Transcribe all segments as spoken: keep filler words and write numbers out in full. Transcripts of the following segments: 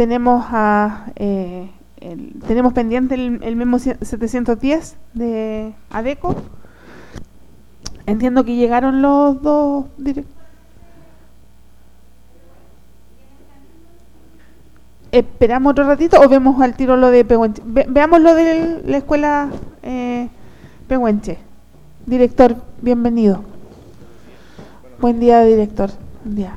tenemos a eh, el, tenemos pendiente el, el memo setecientos diez de ADECO. Entiendo que llegaron los dos directores. ¿Esperamos otro ratito o vemos al tiro lo de Pehuenche? Ve, veamos lo de la escuela eh, Pehuenche. Director, bienvenido. Buen día, director. Buen día.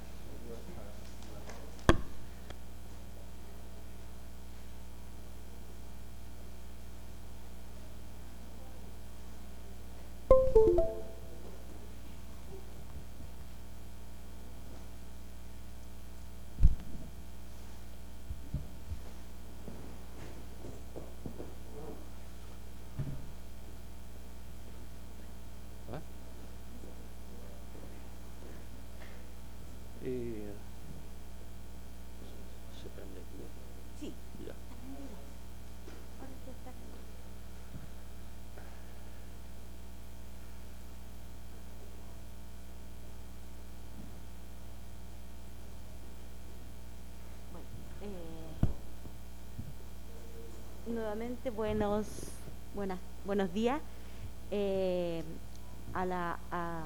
Nuevamente buenos buenas buenos días eh, a la a,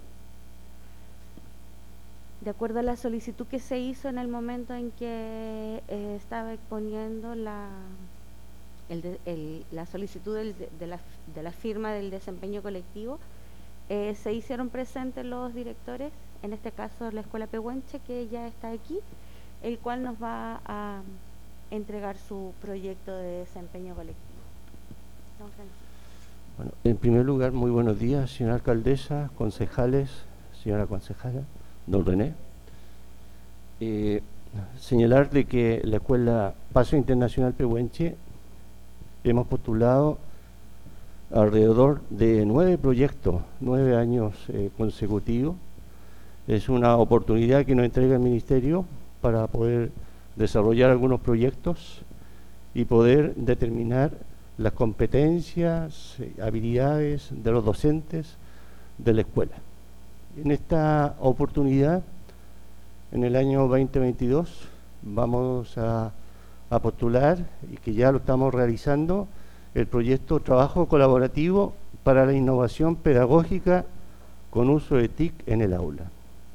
de acuerdo a la solicitud que se hizo en el momento en que eh, estaba exponiendo la el de, el, la solicitud del, de, de, la, de la firma del desempeño colectivo, eh, se hicieron presentes los directores, en este caso la Escuela Pehuenche, que ya está aquí, el cual nos va a entregar su proyecto de desempeño colectivo. Don Francisco. Bueno, en primer lugar, muy buenos días, señora alcaldesa, concejales, señora concejala, don René. Eh, señalar de que la Escuela Paso Internacional Pehuenche hemos postulado alrededor de nueve proyectos, nueve años eh, consecutivos. Es una oportunidad que nos entrega el Ministerio para poder desarrollar algunos proyectos y poder determinar las competencias, eh, habilidades de los docentes de la escuela. En esta oportunidad, en el año veinte veintidós, vamos a, a postular, y que ya lo estamos realizando, el proyecto Trabajo Colaborativo para la Innovación Pedagógica con uso de T I C en el aula.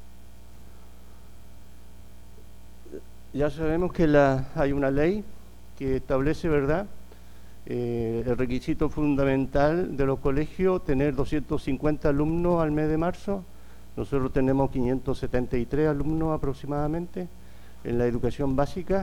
Ya sabemos que la, hay una ley que establece, ¿verdad?, eh, el requisito fundamental de los colegios, tener doscientos cincuenta alumnos al mes de marzo. Nosotros tenemos quinientos setenta y tres alumnos aproximadamente en la educación básica.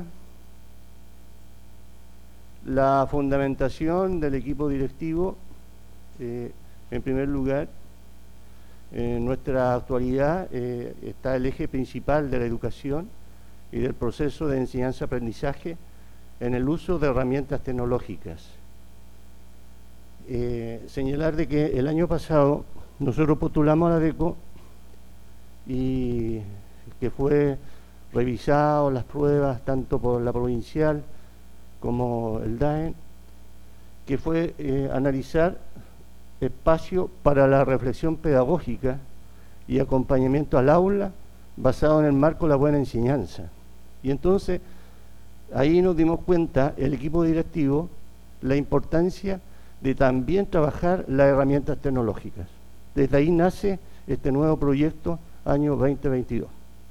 La fundamentación del equipo directivo, eh, en primer lugar, en nuestra actualidad eh, está el eje principal de la educación y del proceso de enseñanza-aprendizaje en el uso de herramientas tecnológicas. Eh, señalar de que el año pasado nosotros postulamos a la ADECO y que fue revisado las pruebas tanto por la provincial como el D A E N, que fue eh, analizar espacio para la reflexión pedagógica y acompañamiento al aula basado en el marco de la buena enseñanza. Y entonces ahí nos dimos cuenta, el equipo directivo, la importancia de también trabajar las herramientas tecnológicas. Desde ahí nace este nuevo proyecto año veinte veintidós.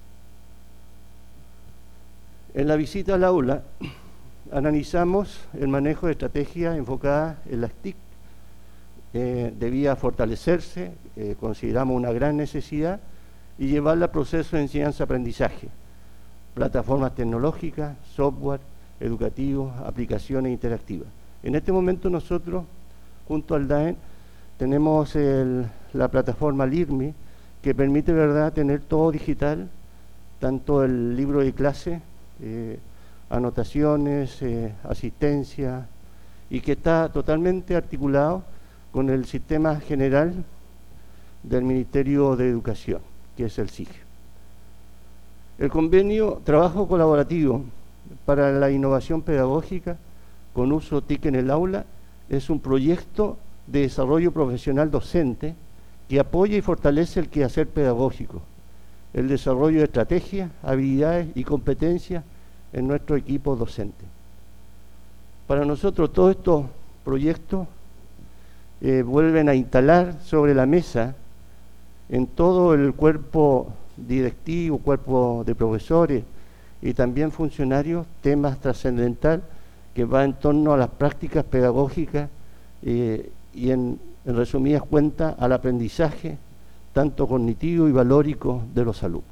En la visita al aula analizamos el manejo de estrategias enfocadas en las T I C. Eh, debía fortalecerse, eh, consideramos una gran necesidad, y llevarla al proceso de enseñanza-aprendizaje. Plataformas tecnológicas, software educativos, aplicaciones interactivas. En este momento nosotros, junto al D A E N, tenemos el, la plataforma LIRMI, que permite, ¿verdad?, tener todo digital, tanto el libro de clase, eh, anotaciones, eh, asistencia, y que está totalmente articulado con el sistema general del Ministerio de Educación, que es el S I G. El convenio Trabajo Colaborativo para la Innovación Pedagógica con uso T I C en el aula es un proyecto de desarrollo profesional docente que apoya y fortalece el quehacer pedagógico, el desarrollo de estrategias, habilidades y competencias en nuestro equipo docente. Para nosotros todos estos proyectos eh, vuelven a instalar sobre la mesa en todo el cuerpo directivo, cuerpo de profesores y también funcionarios, temas trascendental que va en torno a las prácticas pedagógicas eh, y en, en resumidas cuentas al aprendizaje tanto cognitivo y valórico de los alumnos.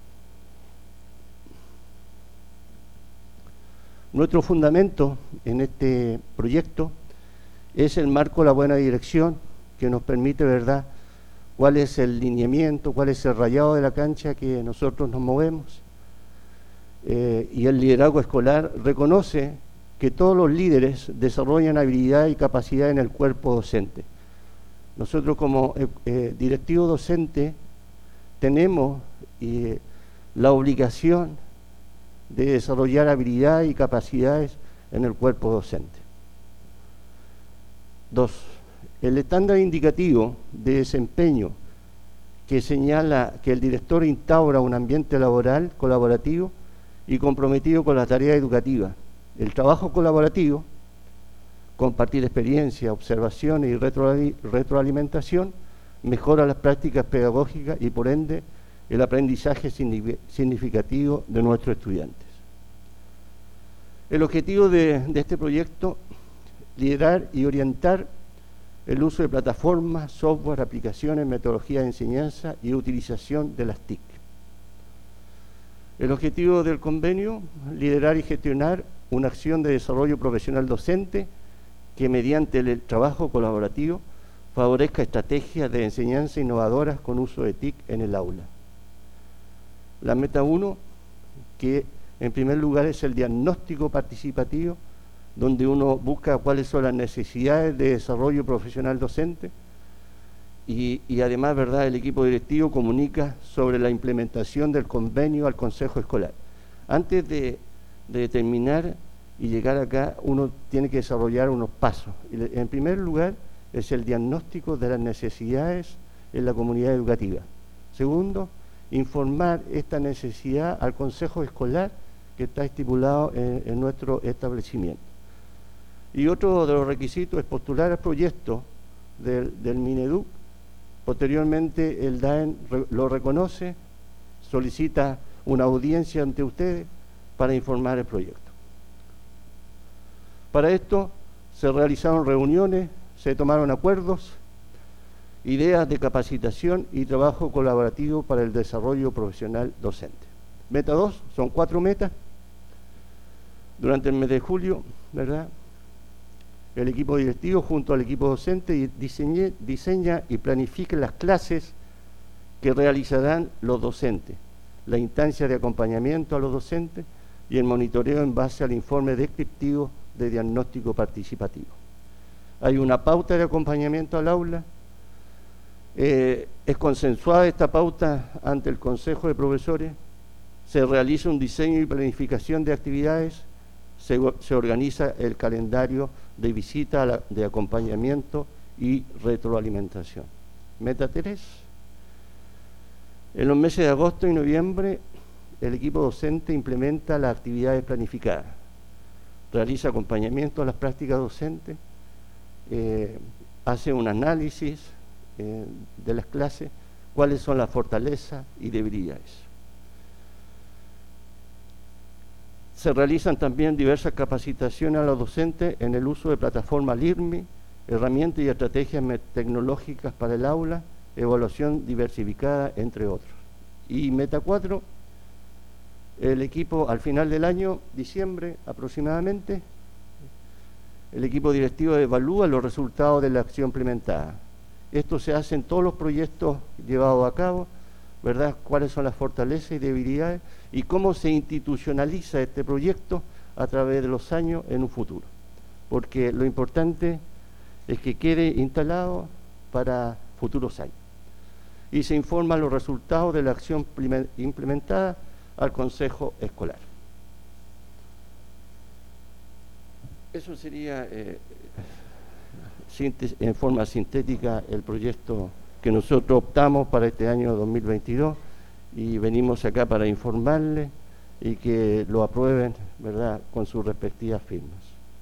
Nuestro fundamento en este proyecto es el marco de la buena dirección que nos permite, ¿verdad?, cuál es el lineamiento, cuál es el rayado de la cancha que nosotros nos movemos. Eh, y el liderazgo escolar reconoce que todos los líderes desarrollan habilidad y capacidad en el cuerpo docente. Nosotros como eh, eh, directivo docente tenemos eh, la obligación de desarrollar habilidad y capacidades en el cuerpo docente. Dos, el estándar indicativo de desempeño que señala que el director instaura un ambiente laboral colaborativo y comprometido con la tarea educativa. El trabajo colaborativo, compartir experiencia, observaciones y retroalimentación, mejora las prácticas pedagógicas y por ende el aprendizaje significativo de nuestros estudiantes. El objetivo de, de este proyecto, liderar y orientar el uso de plataformas, software, aplicaciones, metodologías de enseñanza y utilización de las T I C. El objetivo del convenio, liderar y gestionar una acción de desarrollo profesional docente que mediante el trabajo colaborativo favorezca estrategias de enseñanza innovadoras con uso de T I C en el aula. La meta uno, que en primer lugar es el diagnóstico participativo, donde uno busca cuáles son las necesidades de desarrollo profesional docente y, y además, ¿verdad?, el equipo directivo comunica sobre la implementación del convenio al Consejo Escolar. Antes de, de terminar y llegar acá, uno tiene que desarrollar unos pasos. En primer lugar, es el diagnóstico de las necesidades en la comunidad educativa. Segundo, informar esta necesidad al Consejo Escolar que está estipulado en, en nuestro establecimiento. Y otro de los requisitos es postular al proyecto del, del Mineduc. Posteriormente el D A E N re, lo reconoce, solicita una audiencia ante ustedes para informar el proyecto. Para esto se realizaron reuniones, se tomaron acuerdos, ideas de capacitación y trabajo colaborativo para el desarrollo profesional docente. Meta dos, son cuatro metas. Durante el mes de julio, ¿verdad?, el equipo directivo junto al equipo docente diseñe, diseña y planifica las clases que realizarán los docentes, la instancia de acompañamiento a los docentes y el monitoreo en base al informe descriptivo de diagnóstico participativo. Hay una pauta de acompañamiento al aula. Eh, es consensuada esta pauta ante el Consejo de Profesores. Se realiza un diseño y planificación de actividades. Se, se organiza el calendario de visita, la, de acompañamiento y retroalimentación. Meta tres. En los meses de agosto y noviembre, el equipo docente implementa las actividades planificadas. Realiza acompañamiento a las prácticas docentes, eh, hace un análisis eh, de las clases, cuáles son las fortalezas y debilidades. Se realizan también diversas capacitaciones a los docentes en el uso de plataformas L I R M I, herramientas y estrategias tecnológicas para el aula, evaluación diversificada, entre otros. Y meta cuatro, el equipo al final del año, diciembre aproximadamente, el equipo directivo evalúa los resultados de la acción implementada. Esto se hace en todos los proyectos llevados a cabo, ¿verdad?, cuáles son las fortalezas y debilidades y cómo se institucionaliza este proyecto a través de los años en un futuro. Porque lo importante es que quede instalado para futuros años. Y se informan los resultados de la acción implementada al Consejo Escolar. Eso sería eh, en forma sintética el proyecto que nosotros optamos para este año dos mil veintidós y venimos acá para informarles y que lo aprueben, ¿verdad?, con sus respectivas firmas.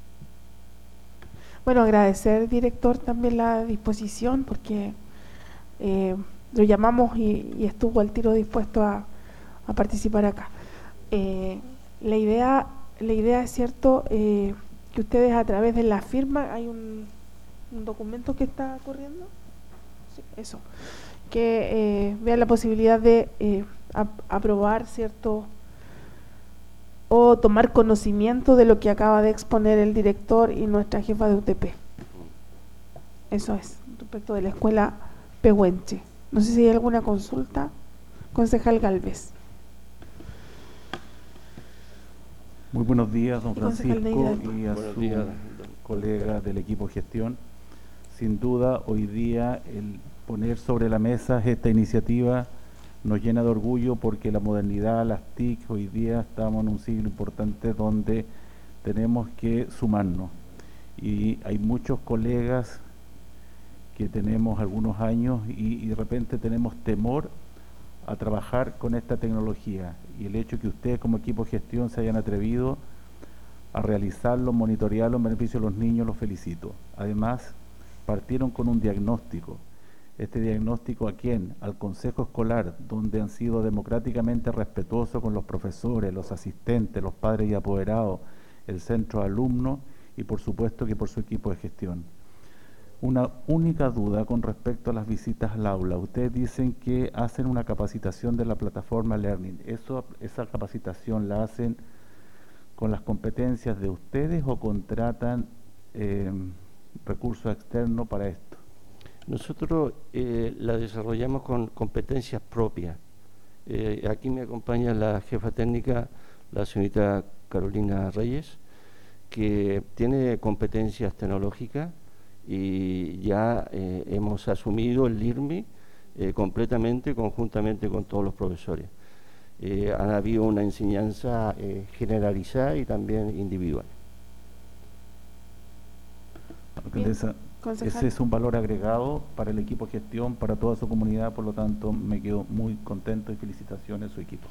Bueno, agradecer, director, también la disposición, porque eh, lo llamamos y, y estuvo al tiro dispuesto a, a participar acá. Eh, la idea, la idea es cierto, eh, que ustedes a través de la firma, hay un, un documento que está corriendo, sí, eso, que eh, vean la posibilidad de eh, ap aprobar, cierto, o tomar conocimiento de lo que acaba de exponer el director y nuestra jefa de U T P. Eso es, respecto de la escuela Pehuenche. No sé si hay alguna consulta. Concejal Galvez. Muy buenos días, don Francisco, y a Buenos su días, colega del equipo de gestión. Sin duda, hoy día el poner sobre la mesa esta iniciativa nos llena de orgullo, porque la modernidad, las T I C, hoy día estamos en un siglo importante donde tenemos que sumarnos. Y hay muchos colegas que tenemos algunos años y, y de repente tenemos temor a trabajar con esta tecnología. Y el hecho que ustedes como equipo de gestión se hayan atrevido a realizarlo, monitorearlo en beneficio de los niños, los felicito. Además, partieron con un diagnóstico. Este diagnóstico, ¿a quién? Al Consejo Escolar, donde han sido democráticamente respetuosos con los profesores, los asistentes, los padres y apoderados, el centro de alumnos y por supuesto que por su equipo de gestión. Una única duda con respecto a las visitas al aula. Ustedes dicen que hacen una capacitación de la plataforma Learning. ¿Eso, esa capacitación la hacen con las competencias de ustedes o contratan eh, recursos externos para esto? Nosotros eh, la desarrollamos con competencias propias. Eh, aquí me acompaña la jefa técnica, la señorita Carolina Reyes, que tiene competencias tecnológicas y ya eh, hemos asumido el L I R M I eh, completamente, conjuntamente con todos los profesores. Eh, ha habido una enseñanza eh, generalizada y también individual. Alcaldesa, ese es un valor agregado para el equipo de gestión, para toda su comunidad, por lo tanto me quedo muy contento y felicitaciones a su equipo.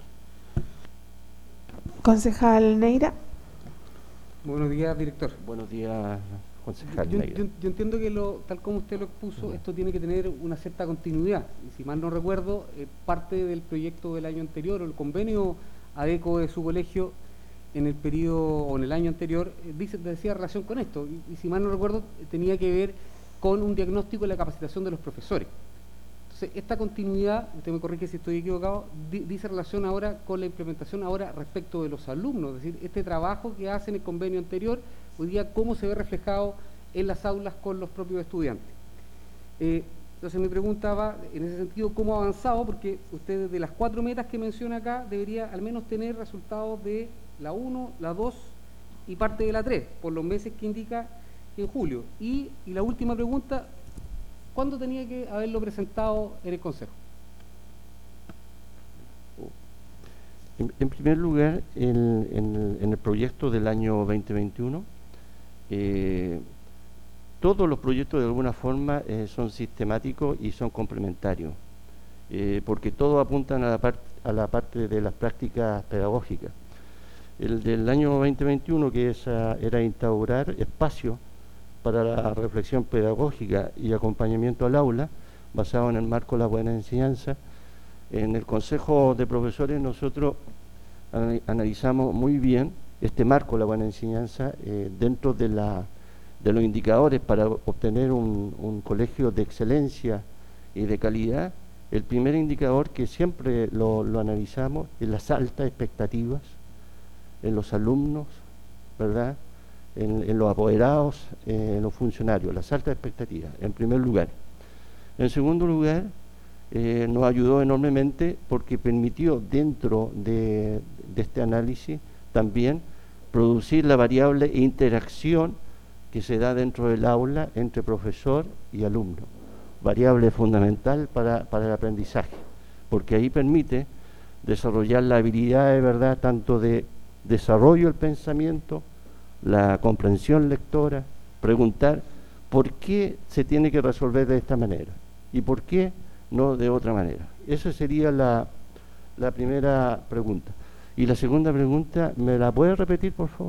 Concejal Neira. Buenos días, director. Buenos días, concejal Yo, Neira. yo, yo entiendo que lo, tal como usted lo expuso, esto tiene que tener una cierta continuidad. Y si mal no recuerdo, eh, parte del proyecto del año anterior o el convenio ADECO de su colegio en el periodo o en el año anterior eh, dice, decía relación con esto. Y, y si mal no recuerdo, eh, tenía que ver con un diagnóstico de la capacitación de los profesores. Entonces, esta continuidad, usted me corrige si estoy equivocado, di, dice relación ahora con la implementación ahora respecto de los alumnos, es decir, este trabajo que hace en el convenio anterior, hoy día cómo se ve reflejado en las aulas con los propios estudiantes. Eh, entonces mi pregunta va en ese sentido, ¿cómo ha avanzado? Porque usted de las cuatro metas que menciona acá debería al menos tener resultados de la uno, la dos y parte de la tres, por los meses que indica en julio. Y, y la última pregunta, ¿cuándo tenía que haberlo presentado en el Consejo? En, en primer lugar, en, en, en el proyecto del año veinte veintiuno, eh, todos los proyectos de alguna forma eh, son sistemáticos y son complementarios, eh, porque todos apuntan a la, part, a la parte de las prácticas pedagógicas. El del año veinte veintiuno, que es, uh, era instaurar espacio para la reflexión pedagógica y acompañamiento al aula, basado en el marco de la buena enseñanza. En el Consejo de Profesores nosotros analizamos muy bien este marco de la buena enseñanza eh, dentro de, la, de los indicadores para obtener un, un colegio de excelencia y de calidad. El primer indicador que siempre lo, lo analizamos es las altas expectativas en los alumnos, ¿verdad?, en, en los apoderados, eh, en los funcionarios, las altas expectativas, en primer lugar. En segundo lugar, eh, nos ayudó enormemente porque permitió dentro de, de este análisis también producir la variable interacción que se da dentro del aula entre profesor y alumno, variable fundamental para, para el aprendizaje, porque ahí permite desarrollar la habilidad de verdad tanto de desarrollo del pensamiento, la comprensión lectora, preguntar por qué se tiene que resolver de esta manera y por qué no de otra manera. Esa sería la, la primera pregunta. Y la segunda pregunta, ¿me la puede repetir, por favor?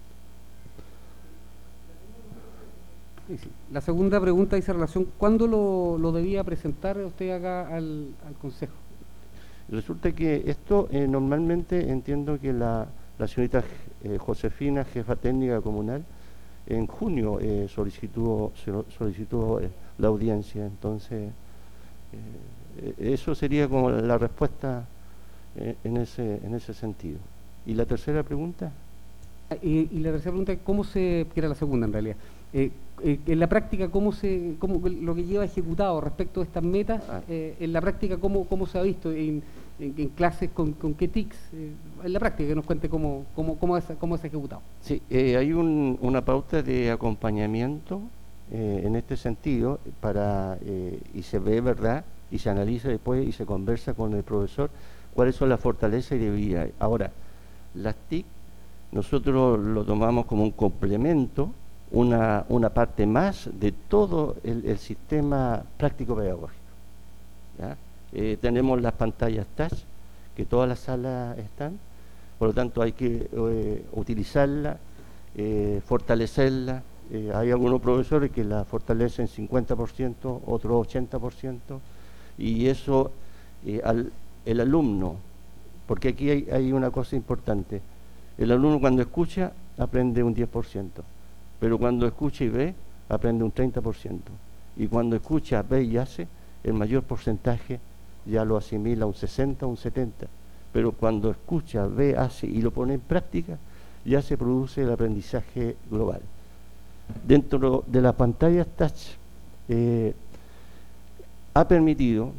Sí, sí. La segunda pregunta dice relación, ¿cuándo lo, lo debía presentar usted acá al, al Consejo? Resulta que esto eh, normalmente entiendo que la, la señorita eh, Josefina, jefa técnica comunal, en junio eh, solicitó, solicitó eh, la audiencia. Entonces, eh, eso sería como la respuesta eh, en, ese, en ese sentido. ¿Y la tercera pregunta? Y, y la tercera pregunta, ¿cómo se, que era la segunda en realidad, eh, eh, en la práctica, cómo se, cómo, lo que lleva ejecutado respecto a estas metas, ah. eh, en la práctica, cómo, cómo se ha visto, en, en, en clases, con, con qué tics, eh, en la práctica, que nos cuente cómo, cómo, cómo, es, cómo es ejecutado? Sí, eh, hay un, una pauta de acompañamiento eh, en este sentido, para eh, y se ve, ¿verdad?, y se analiza después y se conversa con el profesor cuáles son las fortalezas y debilidades. Ahora, las T I C, nosotros lo tomamos como un complemento, una, una parte más de todo el, el sistema práctico pedagógico. ¿Ya? Eh, tenemos las pantallas touch, que todas las salas están, por lo tanto hay que eh, utilizarla, eh, fortalecerla. Eh, hay algunos profesores que la fortalecen cincuenta por ciento, otros ochenta por ciento, y eso eh, al, el alumno, porque aquí hay, hay una cosa importante, el alumno cuando escucha aprende un diez por ciento, pero cuando escucha y ve aprende un treinta por ciento, y cuando escucha, ve y hace, el mayor porcentaje ya lo asimila un sesenta, un setenta, pero cuando escucha, ve, hace y lo pone en práctica, ya se produce el aprendizaje global. Dentro de la pantalla touch eh, ha permitido,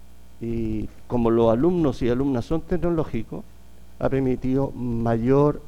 y como los alumnos y alumnas son tecnológicos, ha permitido mayor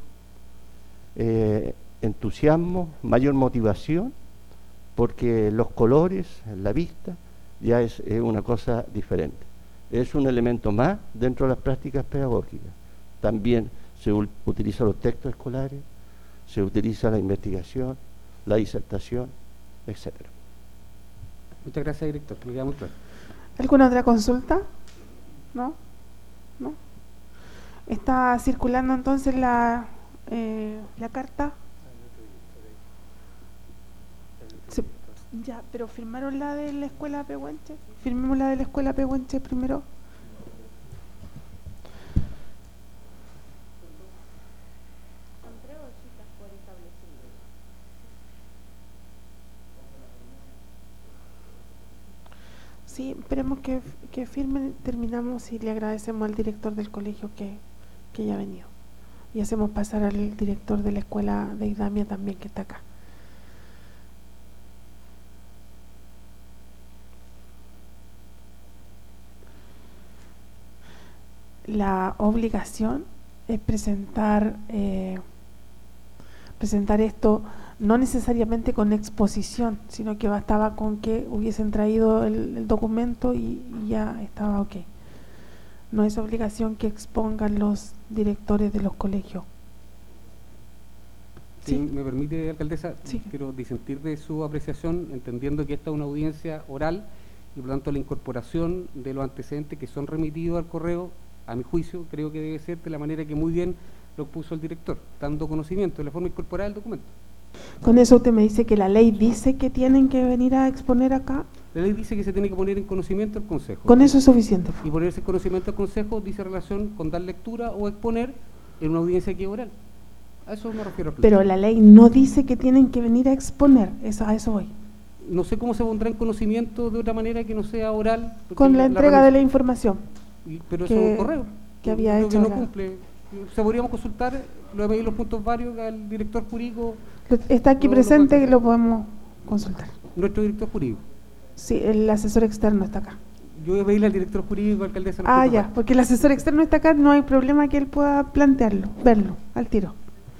eh, entusiasmo, mayor motivación, porque los colores, la vista, ya es, es una cosa diferente. Es un elemento más dentro de las prácticas pedagógicas. También se utilizan los textos escolares, se utiliza la investigación, la disertación, etcétera. Muchas gracias, director. Me queda muy claro. ¿Alguna otra consulta? ¿No? ¿No? ¿Está circulando entonces la, eh, la carta? Sí, ya, pero ¿firmaron la de la escuela Pehuenche? ¿Firmemos la de la escuela Pehuenche primero? Sí, esperemos que, que firmen, terminamos y le agradecemos al director del colegio que, que haya venido. Y hacemos pasar al director de la escuela de Idamia también, que está acá. La obligación es presentar, eh, presentar esto no necesariamente con exposición, sino que bastaba con que hubiesen traído el, el documento y, y ya estaba ok. No es obligación que expongan los directores de los colegios. Si ¿Sí? me permite, alcaldesa, sí. Quiero disentir de su apreciación, entendiendo que esta es una audiencia oral y por lo tanto la incorporación de los antecedentes que son remitidos al correo, a mi juicio, creo que debe ser de la manera que muy bien lo puso el director, dando conocimiento de la forma incorporada del documento. Con eso usted me dice que la ley dice que tienen que venir a exponer acá. La ley dice que se tiene que poner en conocimiento al Consejo. Con eso es suficiente. Y ponerse en conocimiento al Consejo dice relación con dar lectura o exponer en una audiencia que oral. A eso me refiero. Pero la ley no dice que tienen que venir a exponer, eso, a eso voy. No sé cómo se pondrá en conocimiento de otra manera que no sea oral. Con la, la entrega la de la información. Y, pero que, eso es un correo. Que había Creo hecho que no la... cumple. Se podríamos consultar, lo de medir los puntos varios al director jurídico. Está aquí no, presente no y lo podemos consultar. Nuestro director jurídico. Sí, el asesor externo está acá. Yo voy a pedirle al director jurídico, alcaldesa. Ah, ya, varios. Porque el asesor externo está acá, no hay problema que él pueda plantearlo, verlo, al tiro.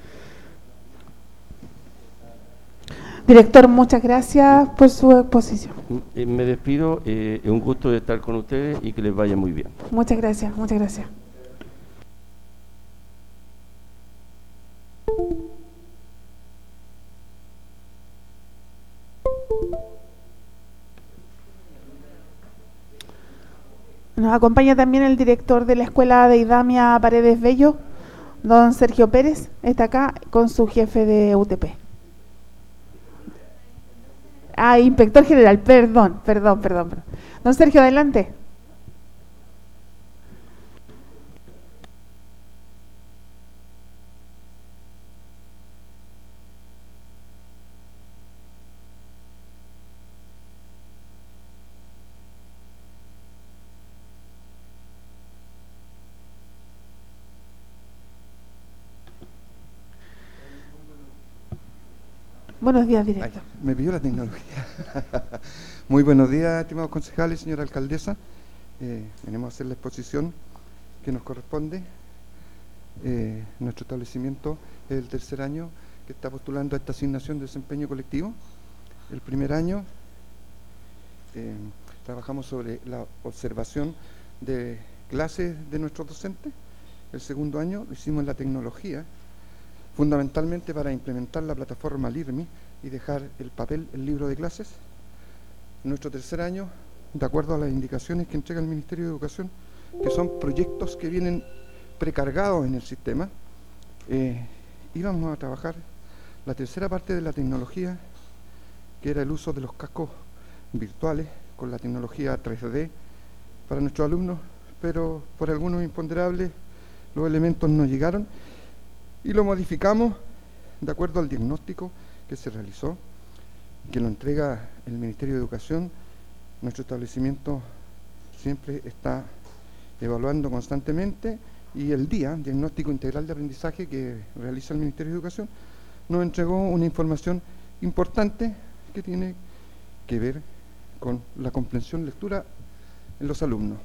Director, muchas gracias por su exposición. Eh, me despido, eh, es un gusto de estar con ustedes y que les vaya muy bien. Muchas gracias, muchas gracias. Nos acompaña también el director de la escuela de Idamia, Paredes Bello. Don Sergio Pérez está acá con su jefe de U T P. Ah, inspector general, perdón, perdón, perdón. perdón. Don Sergio, adelante. Buenos días, director. Ay, me pidió la tecnología. Muy buenos días, estimados concejales, señora alcaldesa. Eh, venimos a hacer la exposición que nos corresponde. Eh, nuestro establecimiento es el tercer año que está postulando a esta asignación de desempeño colectivo. El primer año eh, trabajamos sobre la observación de clases de nuestros docentes. El segundo año lo hicimos en la tecnología, fundamentalmente para implementar la plataforma LIRMI y dejar el papel, el libro de clases. Nuestro tercer año, de acuerdo a las indicaciones que entrega el Ministerio de Educación, que son proyectos que vienen precargados en el sistema, eh, íbamos a trabajar la tercera parte de la tecnología, que era el uso de los cascos virtuales con la tecnología tres D para nuestros alumnos, pero por algunos imponderables los elementos no llegaron y lo modificamos de acuerdo al diagnóstico que se realizó, que lo entrega el Ministerio de Educación. Nuestro establecimiento siempre está evaluando constantemente y el día, diagnóstico integral de aprendizaje que realiza el Ministerio de Educación, nos entregó una información importante que tiene que ver con la comprensión lectura en los alumnos.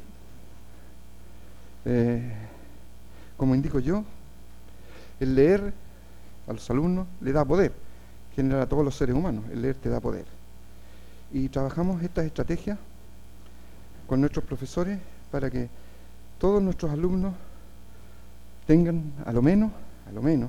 Eh, como indico yo, el leer a los alumnos le da poder, en general a todos los seres humanos, el leer te da poder. Y trabajamos estas estrategias con nuestros profesores para que todos nuestros alumnos tengan a lo menos, a lo menos,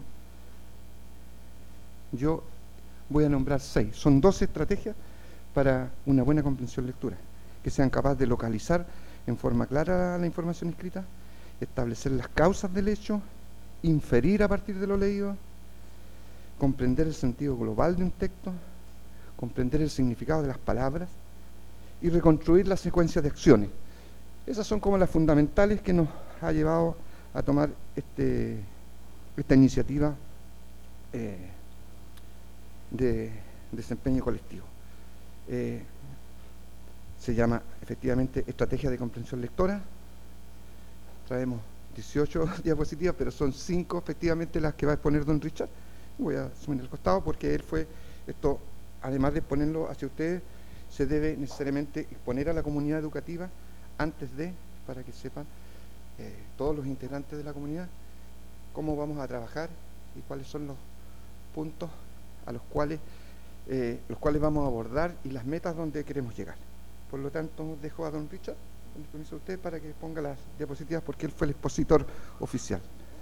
yo voy a nombrar seis, son doce estrategias para una buena comprensión lectura, que sean capaces de localizar en forma clara la información escrita, establecer las causas del hecho, inferir a partir de lo leído, comprender el sentido global de un texto, comprender el significado de las palabras y reconstruir la secuencia de acciones. Esas son como las fundamentales que nos ha llevado a tomar este, esta iniciativa eh, de desempeño colectivo. Eh, se llama efectivamente Estrategia de Comprensión Lectora. Traemos dieciocho diapositivas, pero son cinco efectivamente las que va a exponer don Richard. Voy a asumir el costado porque él fue, esto, además de exponerlo hacia ustedes, se debe necesariamente exponer a la comunidad educativa antes de, para que sepan eh, todos los integrantes de la comunidad, cómo vamos a trabajar y cuáles son los puntos a los cuales, eh, los cuales vamos a abordar y las metas donde queremos llegar. Por lo tanto, dejo a don Richard, con el permiso de usted, para que ponga las diapositivas porque él fue el expositor oficial.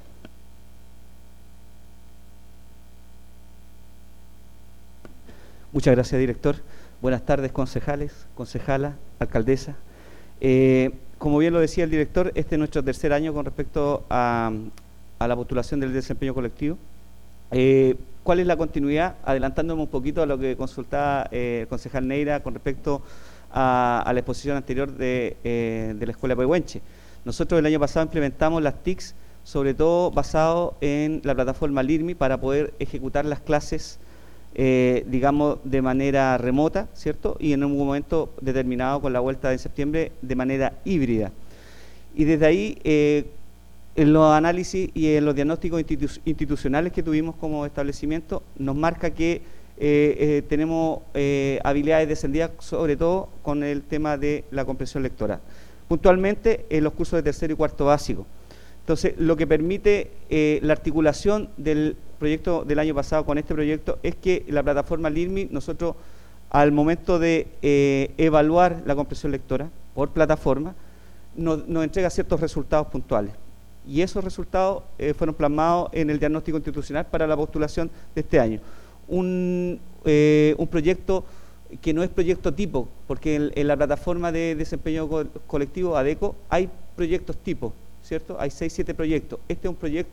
Muchas gracias, director. Buenas tardes, concejales, concejala, alcaldesa. Eh, como bien lo decía el director, este es nuestro tercer año con respecto a, a la postulación del desempeño colectivo. Eh, ¿Cuál es la continuidad? Adelantándome un poquito a lo que consultaba eh, el concejal Neira con respecto a, a la exposición anterior de, eh, de la Escuela Pehuenche. Nosotros el año pasado implementamos las T I Cs, sobre todo basado en la plataforma LIRMI, para poder ejecutar las clases Eh, digamos, de manera remota, ¿cierto? Y en un momento determinado con la vuelta de septiembre de manera híbrida. Y desde ahí, eh, en los análisis y en los diagnósticos institu institucionales que tuvimos como establecimiento, nos marca que eh, eh, tenemos eh, habilidades descendidas, sobre todo con el tema de la comprensión lectora. Puntualmente, en los cursos de tercero y cuarto básico. Entonces, lo que permite eh, la articulación del proyecto del año pasado con este proyecto es que la plataforma LIRMI, nosotros al momento de eh, evaluar la comprensión lectora por plataforma, nos, nos entrega ciertos resultados puntuales. Y esos resultados eh, fueron plasmados en el diagnóstico institucional para la postulación de este año. Un, eh, un proyecto que no es proyecto tipo, porque en, en la plataforma de desempeño co colectivo ADECO hay proyectos tipo, ¿cierto? Hay seis, siete proyectos. Este es un proyecto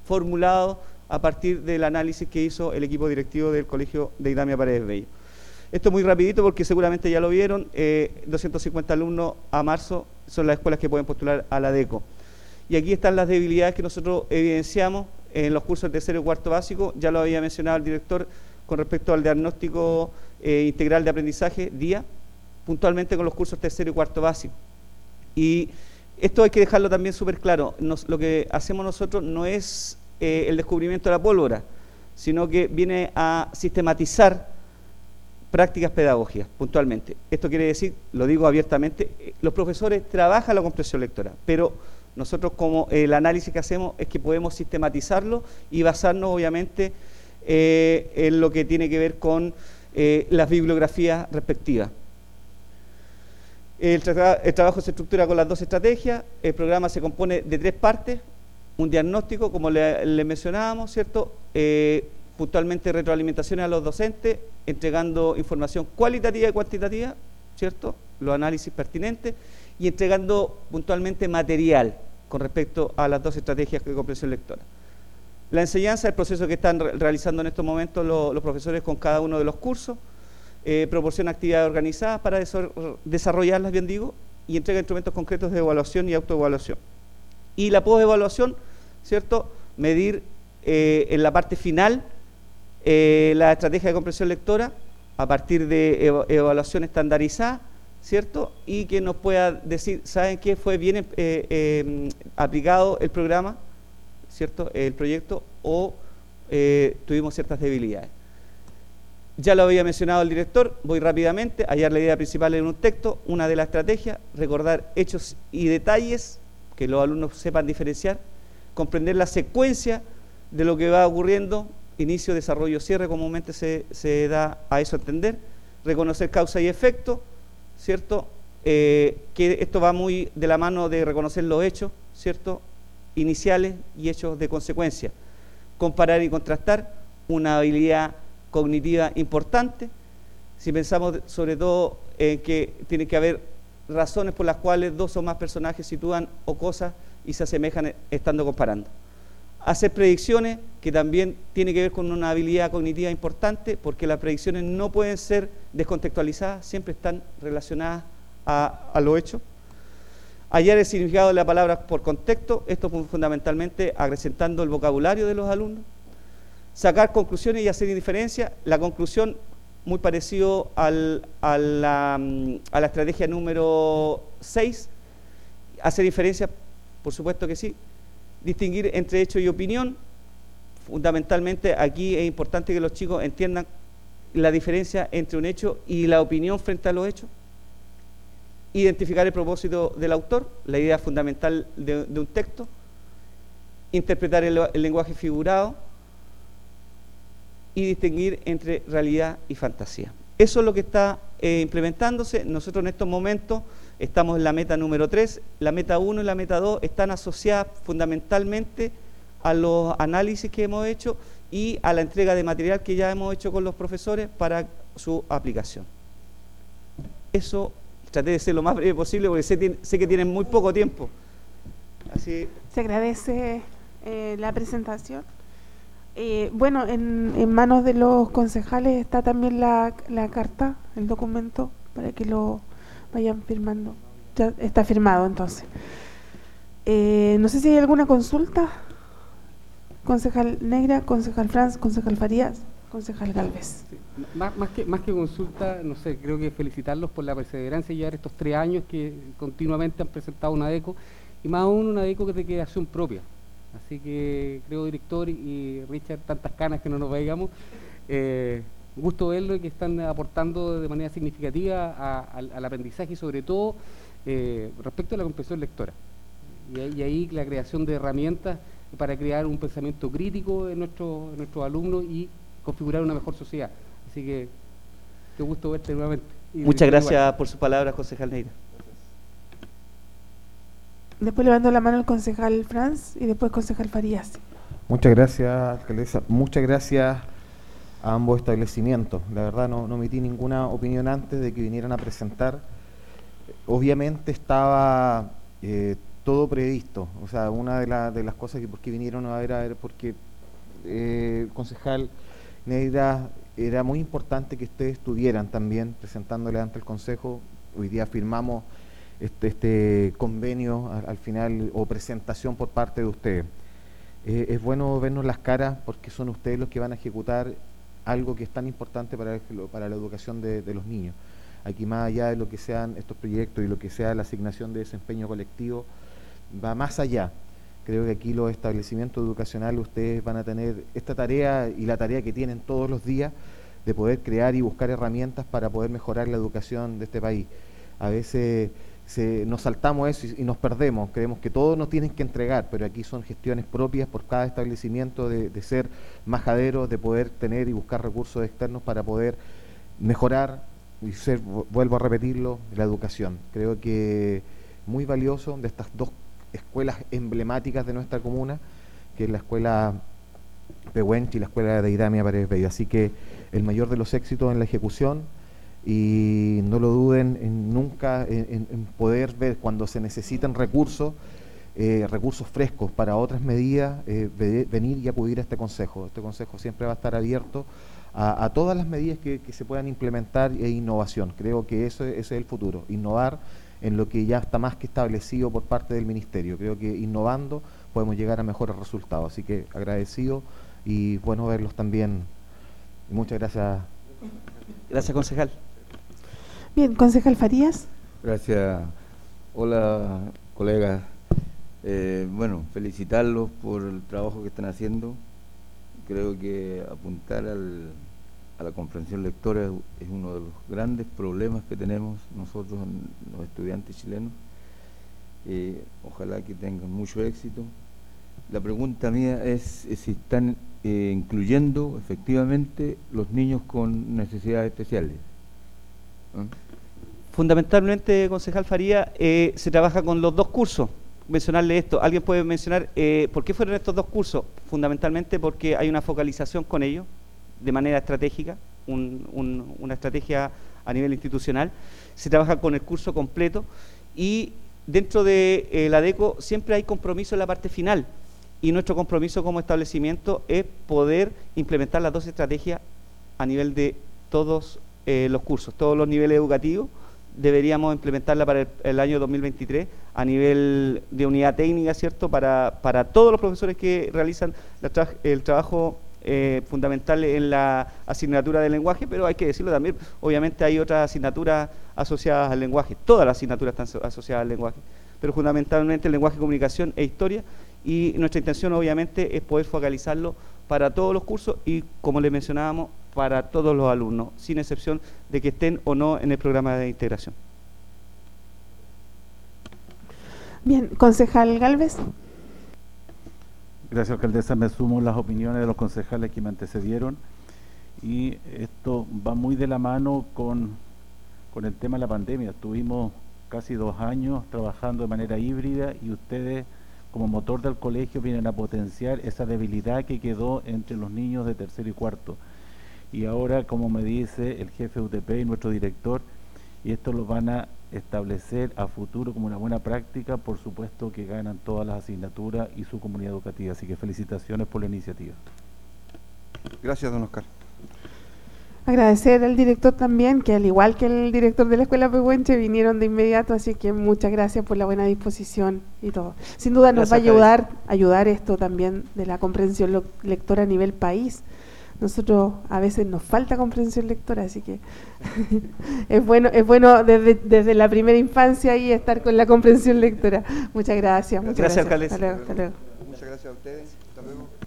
formulado a partir del análisis que hizo el equipo directivo del Colegio de Idamia Paredes Bello. Esto muy rapidito porque seguramente ya lo vieron, eh, doscientos cincuenta alumnos a marzo son las escuelas que pueden postular a la DECO. Y aquí están las debilidades que nosotros evidenciamos en los cursos de tercero y cuarto básico, ya lo había mencionado el director con respecto al diagnóstico eh, integral de aprendizaje, D I A, puntualmente con los cursos tercero y cuarto básico. Y esto hay que dejarlo también súper claro, Nos, lo que hacemos nosotros no es eh, el descubrimiento de la pólvora, sino que viene a sistematizar prácticas pedagógicas, puntualmente. Esto quiere decir, lo digo abiertamente, los profesores trabajan la comprensión lectora, pero nosotros como el análisis que hacemos es que podemos sistematizarlo y basarnos obviamente eh, en lo que tiene que ver con eh, las bibliografías respectivas. El, tra el trabajo se estructura con las dos estrategias, el programa se compone de tres partes, un diagnóstico, como le, le mencionábamos, ¿cierto? Eh, puntualmente retroalimentaciones a los docentes, entregando información cualitativa y cuantitativa, ¿cierto? Los análisis pertinentes, y entregando puntualmente material con respecto a las dos estrategias de comprensión lectora. La enseñanza, el proceso que están re realizando en estos momentos los, los profesores con cada uno de los cursos, eh, proporciona actividades organizadas para desarrollarlas, bien digo, y entrega instrumentos concretos de evaluación y autoevaluación. Y la postevaluación, ¿cierto? Medir eh, en la parte final eh, la estrategia de comprensión lectora a partir de ev evaluación estandarizada, ¿cierto? Y que nos pueda decir, ¿saben qué? Fue bien eh, eh, aplicado el programa, ¿cierto? El proyecto, o eh, tuvimos ciertas debilidades. Ya lo había mencionado el director, voy rápidamente, hallar la idea principal en un texto, una de las estrategias, recordar hechos y detalles, que los alumnos sepan diferenciar, comprender la secuencia de lo que va ocurriendo, inicio, desarrollo, cierre, comúnmente se, se da a eso a entender, reconocer causa y efecto, ¿cierto? Eh, que esto va muy de la mano de reconocer los hechos, ¿cierto? Iniciales y hechos de consecuencia. Comparar y contrastar, una habilidad cognitiva importante, si pensamos sobre todo en que tiene que haber razones por las cuales dos o más personajes sitúan o cosas y se asemejan estando comparando. Hacer predicciones, que también tiene que ver con una habilidad cognitiva importante, porque las predicciones no pueden ser descontextualizadas, siempre están relacionadas a, a lo hecho. Hallar el significado de la palabra por contexto, esto fundamentalmente acrecentando el vocabulario de los alumnos. Sacar conclusiones y hacer indiferencia, la conclusión muy parecido al, a, la, a la estrategia número seis, hacer diferencia, por supuesto que sí. Distinguir entre hecho y opinión, fundamentalmente aquí es importante que los chicos entiendan la diferencia entre un hecho y la opinión frente a los hechos. Identificar el propósito del autor, la idea fundamental de, de un texto. Interpretar el, el lenguaje figurado y distinguir entre realidad y fantasía. Eso es lo que está eh, implementándose. Nosotros en estos momentos estamos en la meta número tres, la meta uno y la meta dos están asociadas fundamentalmente a los análisis que hemos hecho y a la entrega de material que ya hemos hecho con los profesores para su aplicación. Eso, traté de ser lo más breve posible porque sé, sé que tienen muy poco tiempo. Así. Se agradece eh, la presentación. Eh, bueno, en, en manos de los concejales está también la, la carta, el documento, para que lo vayan firmando. Ya está firmado entonces. Eh, no sé si hay alguna consulta. Concejal Negra, concejal Franz, concejal Farías, concejal Galvez. Sí. Más, más, que, más que consulta, no sé, creo que felicitarlos por la perseverancia y llevar estos tres años que continuamente han presentado una DECO, y más aún una DECO que es de creación propia. Así que creo, director y Richard, tantas canas que no nos veigamos, eh, gusto verlo y que están aportando de manera significativa a, a, al aprendizaje y sobre todo eh, respecto a la comprensión lectora. Y, y ahí la creación de herramientas para crear un pensamiento crítico en, nuestro, en nuestros alumnos y configurar una mejor sociedad. Así que qué gusto verte nuevamente. Muchas gracias igual por sus palabras, concejal Neira. Después levantó la mano el concejal Franz y después concejal Farías. Muchas gracias, alcaldesa. Muchas gracias a ambos establecimientos. La verdad no, no emití ninguna opinión antes de que vinieran a presentar. Obviamente estaba eh, todo previsto. O sea, una de, la, de las cosas que por qué vinieron a ver, a ver porque eh, el concejal Neira, era muy importante que ustedes estuvieran también presentándole ante el Consejo. Hoy día firmamos este, este convenio al, al final, o presentación por parte de ustedes. Eh, es bueno vernos las caras porque son ustedes los que van a ejecutar algo que es tan importante para, el, para la educación de, de los niños. Aquí, más allá de lo que sean estos proyectos y lo que sea la asignación de desempeño colectivo, va más allá. Creo que aquí los establecimientos educacionales, ustedes van a tener esta tarea y la tarea que tienen todos los días de poder crear y buscar herramientas para poder mejorar la educación de este país. A veces se, nos saltamos eso y, y nos perdemos, creemos que todos nos tienen que entregar, pero aquí son gestiones propias por cada establecimiento de, de ser majaderos, de poder tener y buscar recursos externos para poder mejorar y ser, vuelvo a repetirlo, la educación. Creo que muy valioso de estas dos escuelas emblemáticas de nuestra comuna, que es la escuela Pehuenche y la escuela de Idamia Paredes Bello. Así que el mayor de los éxitos en la ejecución, y no lo duden en nunca en, en poder ver cuando se necesitan recursos, eh, recursos frescos para otras medidas, eh, ve, venir y acudir a este consejo. Este consejo siempre va a estar abierto a, a todas las medidas que, que se puedan implementar e innovación. Creo que eso, ese es el futuro, innovar en lo que ya está más que establecido por parte del Ministerio. Creo que innovando podemos llegar a mejores resultados. Así que agradecido y bueno verlos también. Y muchas gracias. Gracias, concejal. Bien, concejal Farías. Gracias. Hola, colegas. Eh, bueno, felicitarlos por el trabajo que están haciendo. Creo que apuntar al, a la comprensión lectora es uno de los grandes problemas que tenemos nosotros, los estudiantes chilenos. Eh, ojalá que tengan mucho éxito. La pregunta mía es, es si están eh, incluyendo efectivamente los niños con necesidades especiales. ¿Eh? Fundamentalmente, concejal Faría, eh, se trabaja con los dos cursos. Mencionarle esto, ¿alguien puede mencionar eh, por qué fueron estos dos cursos? Fundamentalmente porque hay una focalización con ellos de manera estratégica, un, un, una estrategia a nivel institucional. Se trabaja con el curso completo y dentro de eh, la ADECO siempre hay compromiso en la parte final, y nuestro compromiso como establecimiento es poder implementar las dos estrategias a nivel de todos eh, los cursos, todos los niveles educativos. Deberíamos implementarla para el, el año dos mil veintitrés a nivel de unidad técnica, ¿cierto? Para, para todos los profesores que realizan la tra el trabajo eh, fundamental en la asignatura de lenguaje, pero hay que decirlo también, obviamente hay otras asignaturas asociadas al lenguaje, todas las asignaturas están asociadas al lenguaje, pero fundamentalmente el lenguaje, comunicación e historia, y nuestra intención obviamente es poder focalizarlo para todos los cursos y, como les mencionábamos, para todos los alumnos, sin excepción de que estén o no en el programa de integración. Bien, concejal Gálvez. Gracias, alcaldesa. Me sumo las opiniones de los concejales que me antecedieron, y esto va muy de la mano con, con el tema de la pandemia. Tuvimos casi dos años trabajando de manera híbrida y ustedes, como motor del colegio, vienen a potenciar esa debilidad que quedó entre los niños de tercero y cuarto. Y ahora, como me dice el jefe de U T P y nuestro director, y esto lo van a establecer a futuro como una buena práctica, por supuesto que ganan todas las asignaturas y su comunidad educativa. Así que felicitaciones por la iniciativa. Gracias, don Oscar. Agradecer al director también, que al igual que el director de la Escuela Pehuenche vinieron de inmediato, así que muchas gracias por la buena disposición y todo. Sin duda nos gracias, va a ayudar, ayudar esto también de la comprensión lectora a nivel país. Nosotros a veces nos falta comprensión lectora, así que es bueno, es bueno desde, desde la primera infancia y estar con la comprensión lectora. Muchas gracias. Muchas gracias, gracias. Alcaldesa. Hasta luego, hasta luego. Muchas gracias a ustedes. Hasta luego.